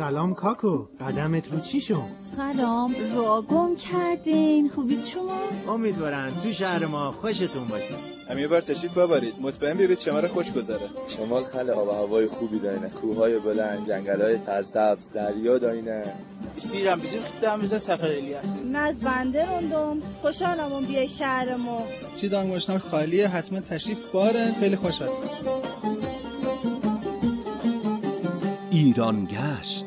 سلام کاکو، قدمت رو چی شد؟ سلام، راه گم کردین. خوبید شما؟ امیدوارم تو شهر ما خوشتون باشه. هم یه بار تشریف ببرید، مطمئن بیارید شمال خوش گذره. شمال خیلی آب و هوای خوبی داره، کوههای بلند، جنگل‌های سرسبز، دریا داینه. استیرم bizim gittiğimizde Səfərəli من از بنده روندم، خوشحالم اون بیای شهر ما. چی دانگاشنار خالیه، حتما تشریف باره، خیلی خوش هست. ایران گشت.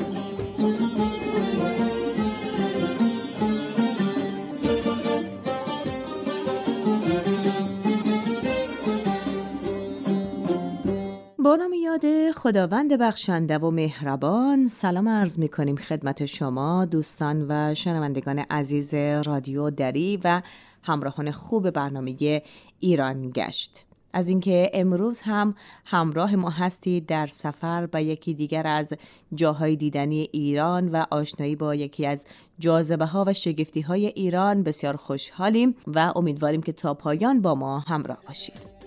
با نام یاد خداوند بخشنده و مهربان، سلام عرض می کنیم خدمت شما دوستان و شنوندگان عزیز رادیو دری و همراهان خوب برنامه ایران گشت. از اینکه امروز هم همراه ما هستید در سفر به یکی دیگر از جاهای دیدنی ایران و آشنایی با یکی از جاذبه‌ها و شگفتی‌های ایران بسیار خوشحالیم و امیدواریم که تا پایان با ما همراه باشید.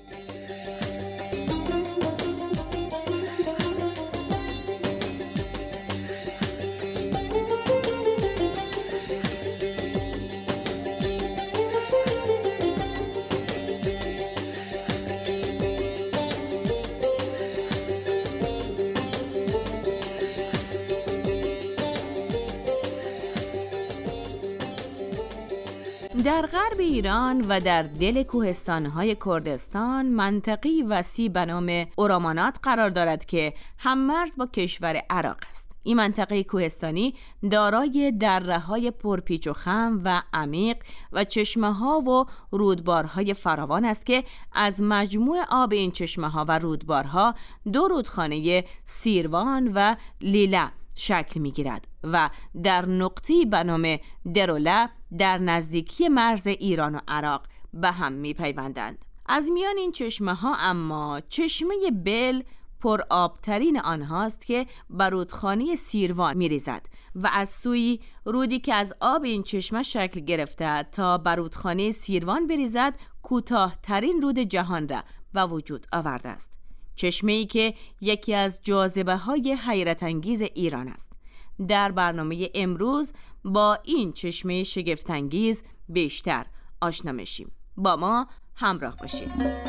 در غرب ایران و در دل کوهستان‌های کردستان منطقه‌ای وسیع به نام اورامانات قرار دارد که هم‌مرز با کشور عراق است. این منطقه کوهستانی دارای دره‌های پرپیچ و خم و عمیق و چشمه‌ها و رودبارهای فراوان است که از مجموع آب این چشمه‌ها و رودبارها دو رودخانه سیروان و لیله شکل می‌گیرد و در نقطه‌ای به نام دروله در نزدیکی مرز ایران و عراق به هم می‌پیوندند. از میان این چشمه‌ها اما چشمه بل پر آبترین آنهاست که بر رودخانه سیروان می‌ریزد و از سوی رودی که از آب این چشمه شکل گرفته تا بر رودخانه سیروان بریزد کوتاه‌ترین رود جهان را به وجود آورده است. چشمه‌ای که یکی از جاذبه‌های حیرت انگیز ایران است. در برنامه امروز با این چشمه شگفت انگیز بیشتر آشنا میشیم. با ما همراه باشید.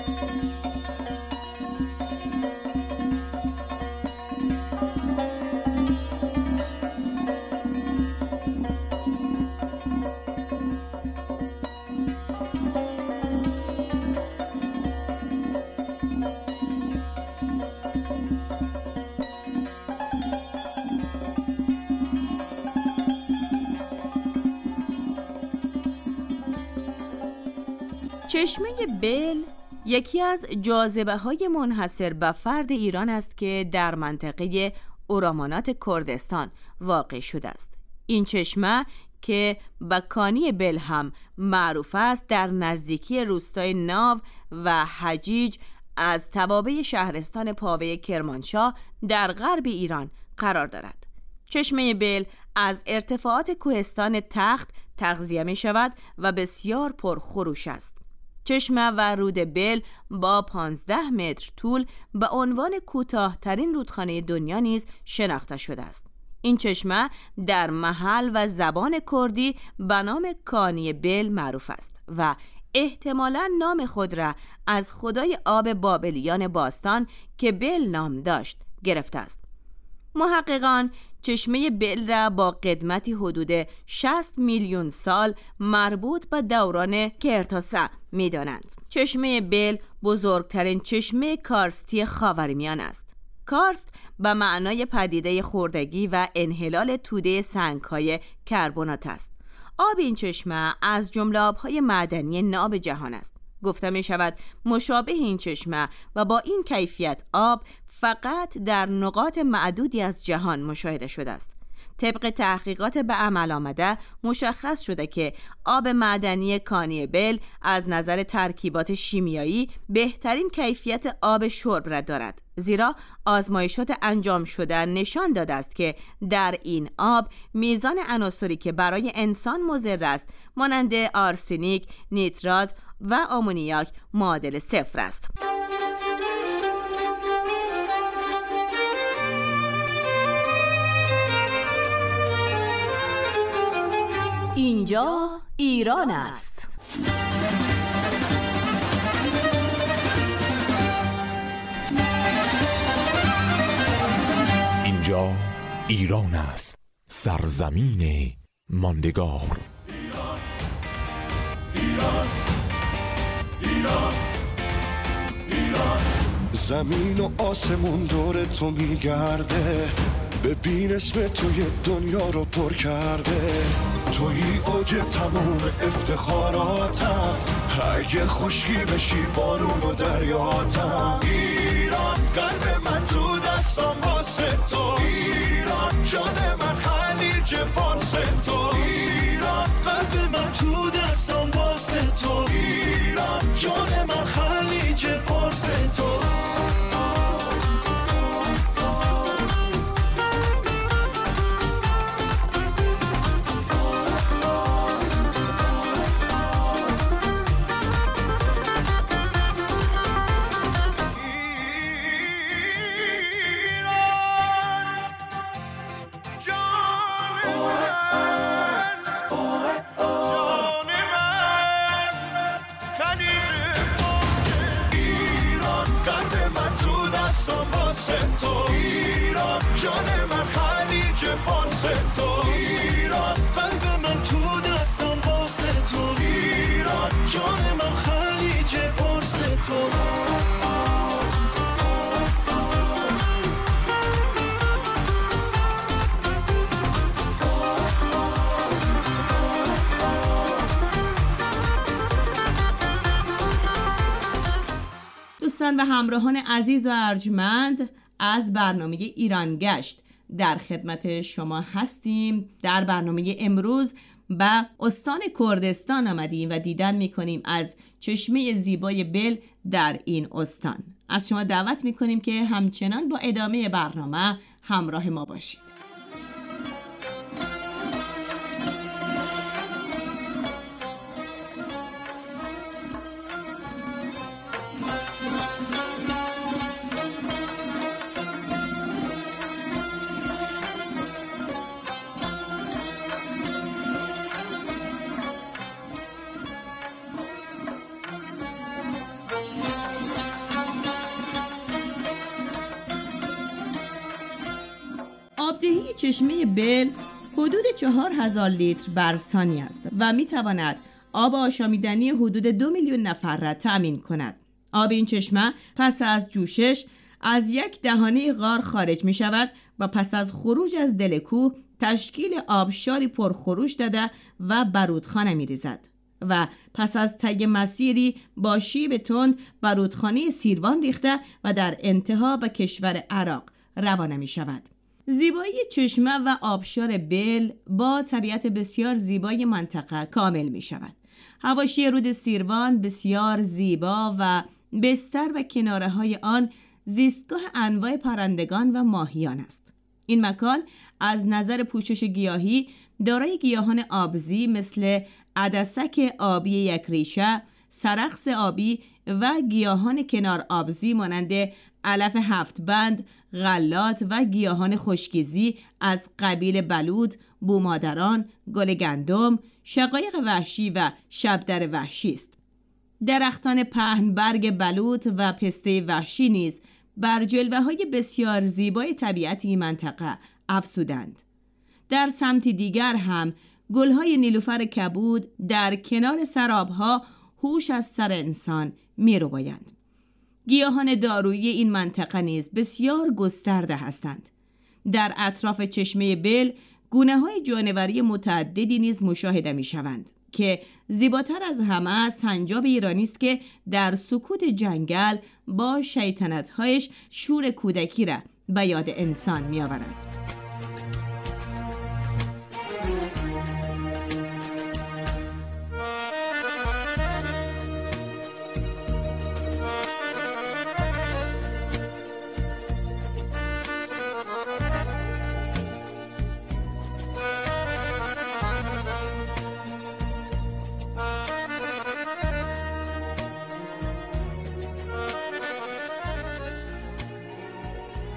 چشمه بل یکی از جاذبه‌های منحصر به فرد ایران است که در منطقه اورامانات کردستان واقع شده است. این چشمه که به کانی بل هم معروف است در نزدیکی روستای ناو و حجیج از توابع شهرستان پاوه کرمانشاه در غرب ایران قرار دارد. چشمه بل از ارتفاعات کوهستان تخت تغذیه می شود و بسیار پرخروش است. چشمه و رود بل با 15 متر طول به عنوان کوتاه‌ترین رودخانه دنیا نیز شناخته شده است. این چشمه در محل و زبان کردی به نام کانی بل معروف است و احتمالاً نام خود را از خدای آب بابلیان باستان که بل نام داشت گرفته است. محققان چشمه بل را با قدمتی حدود 60 میلیون سال مربوط به دوران کرتاسه می دانند. چشمه بل بزرگترین چشمه کارستی خاورمیانه است. کارست به معنای پدیده خوردگی و انحلال توده سنگ‌های کربنات است. آب این چشمه از جمله آب‌های معدنی ناب جهان است. گفته می شود مشابه این چشمه و با این کیفیت آب فقط در نقاط معدودی از جهان مشاهده شده است. طبق تحقیقات به عمل آمده مشخص شده که آب معدنی کانی بل از نظر ترکیبات شیمیایی بهترین کیفیت آب شرب را دارد، زیرا آزمایشات انجام شده نشان داده است که در این آب میزان عناصری که برای انسان مضر است مانند آرسنیک، نیترات و آمونیاک معادل 0 است. اینجا ایران است. اینجا ایران است، سرزمین ماندگار. ایران ایران ایران، زمین و آسمون دور تو میگرده، ببین اسم توی دنیا رو پر کرده، توی اوج تموم افتخاراتم، اگه خشکی بشی بارون و دریاتم. ایران قلب من تو دستم واسه تو، ایران جان من خلیج فارس تو، ایران قلب من تو دستم واسه تو، ایران جان من خلیج فارس تو. ایران جان من خلیج فارس تو، ایران قلب من تو دستم واسه تو، ایران جان من خلیج فارس تو. دوستان و همراهان عزیز و ارجمند، از برنامه ایران گشت در خدمت شما هستیم. در برنامه امروز به استان کردستان آمدیم و دیدن میکنیم از چشمه زیبای بل در این استان. از شما دعوت میکنیم که همچنان با ادامه برنامه همراه ما باشید. آبدهی چشمه بل حدود 4000 لیتر بر ثانیه است و می تواند آب آشامیدنی حدود 2 میلیون نفر را تأمین کند. آب این چشمه پس از جوشش از یک دهانه غار خارج می شود و پس از خروج از دل کوه تشکیل آبشاری پرخروش داده و برودخانه می ریزد و پس از طی مسیری با شیب تند برودخانه سیروان ریخته و در انتها به کشور عراق روانه می شود. زیبایی چشمه و آبشار بل با طبیعت بسیار زیبای منطقه کامل می شود. حواشی رود سیروان بسیار زیبا و بستر و کناره های آن زیستگاه انواع پرندگان و ماهیان است. این مکان از نظر پوشش گیاهی دارای گیاهان آبزی مثل عدسک آبی یک ریشه، سرخس آبی و گیاهان کنار آبزی مانند علف 7 بند، غلات و گیاهان خشکیزی از قبیل بلوط، بومادران، گل گندم، شقایق وحشی و شبدر وحشی است. درختان پهنبرگ بلوط و پسته وحشی نیز بر جلوه‌های بسیار زیبای طبیعت این منطقه افزودند. در سمت دیگر هم گل‌های نیلوفر کبود در کنار سراب‌ها هوش از سر انسان می‌ربایند. گیاهان دارویی این منطقه نیز بسیار گسترده هستند. در اطراف چشمه بل گونه‌های جانوری متعددی نیز مشاهده می‌شوند که زیباتر از همه سنجاب ایرانی است که در سکوت جنگل با شیطنت‌هایش شور کودکی را به یاد انسان می‌آورد.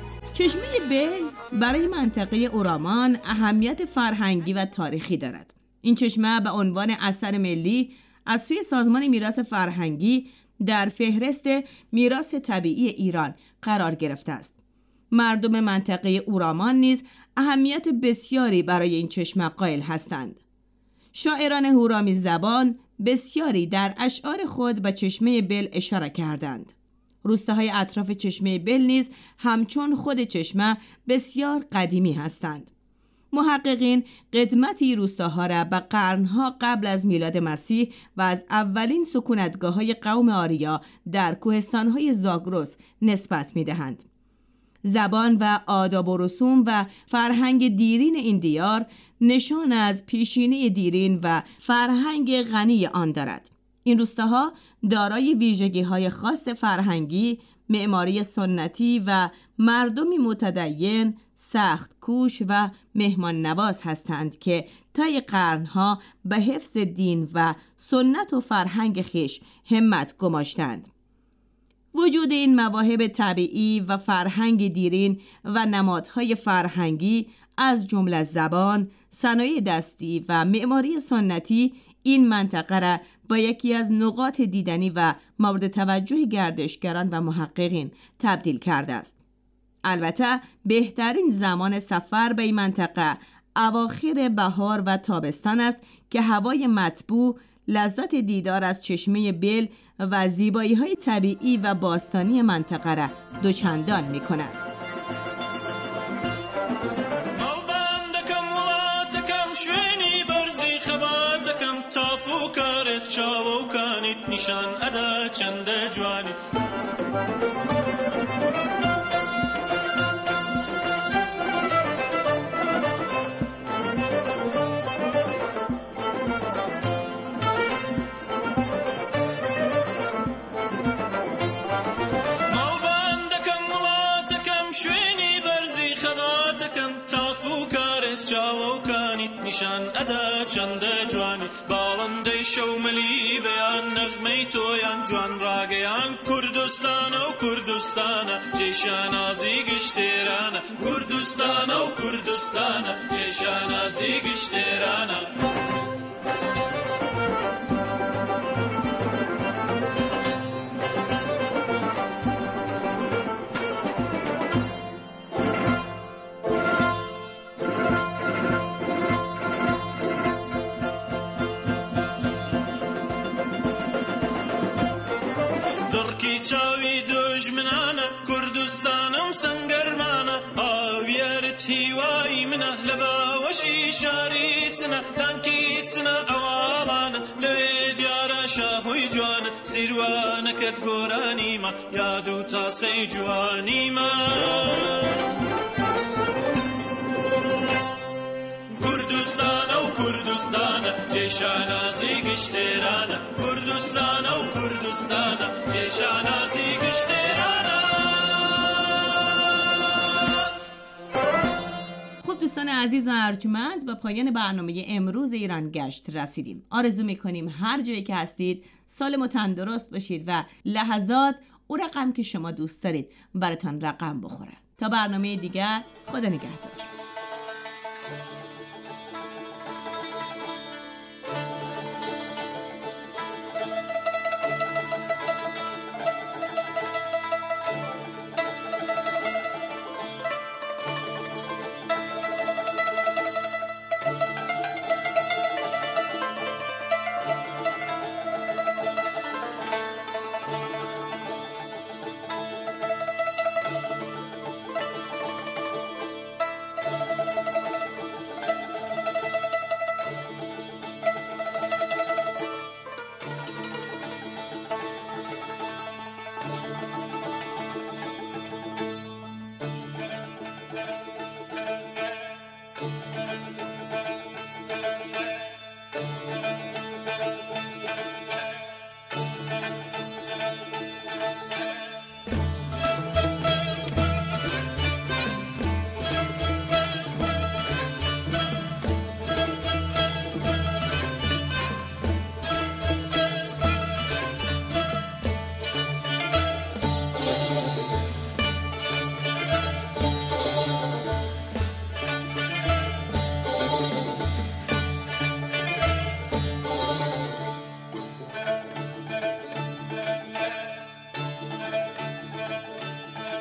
چشمه بل برای منطقه اورامان اهمیت فرهنگی و تاریخی دارد. این چشمه به عنوان اثر ملی از سوی سازمان میراث فرهنگی در فهرست میراث طبیعی ایران قرار گرفته است. مردم منطقه اورامان نیز اهمیت بسیاری برای این چشمه قائل هستند. شاعران هورامی زبان بسیاری در اشعار خود به چشمه بل اشاره کردند. روستاهای اطراف چشمه بل نیز همچون خود چشمه بسیار قدیمی هستند. محققین قدمتی روستاها را به قرنها قبل از میلاد مسیح و از اولین سکونتگاه‌های قوم آریا در کوهستان‌های زاگرس نسبت می‌دهند. زبان و آداب و رسوم و فرهنگ دیرین این دیار نشان از پیشینه دیرین و فرهنگ غنی آن دارد. این روستاها دارای ویژگی‌های خاص فرهنگی، معماری سنتی و مردمی متدین، سخت کوش و مهمان نواز هستند که طی قرنها به حفظ دین و سنت و فرهنگ خویش همت گماشتند. وجود این مواهب طبیعی و فرهنگ دیرین و نمادهای فرهنگی از جمله زبان، صنایع دستی و معماری سنتی این منطقه را با یکی از نقاط دیدنی و مورد توجه گردشگران و محققین تبدیل کرده است. البته بهترین زمان سفر به این منطقه اواخر بهار و تابستان است که هوای مطبوع لذت دیدار از چشمه بل و زیبایی‌های طبیعی و باستانی منطقه را دوچندان می‌کند. نشان ادا چند جوانی نشان ادا چند جوانی باوندی شوملی بیان نغمه تویان جوان راگیان کردستان و کردستان جیشان ازی گشتیران کردستان و کردستان جیشان ازی گشتیران چاوی دژمنانه کردستانم سنگرمانه آویرت هیوای منه لباوشی شاری سنه دانکی سنه اوالانه لوی دیاره شاهوی جوانه زیروانه کد گورانی ما یادو تاسی جوانی ما کردستان و کردستان جیشان ازی گشتیرانه کردستان و کردستان جیشان ازی گشتیرانه. خب دوستان عزیز و ارجمند، به پایان برنامه امروز ایران گشت رسیدیم. آرزو میکنیم هر جایی که هستید سالم و تندرست باشید و لحظات او رقم که شما دوست دارید براتان رقم بخوره. تا برنامه دیگر، خدا نگهدار.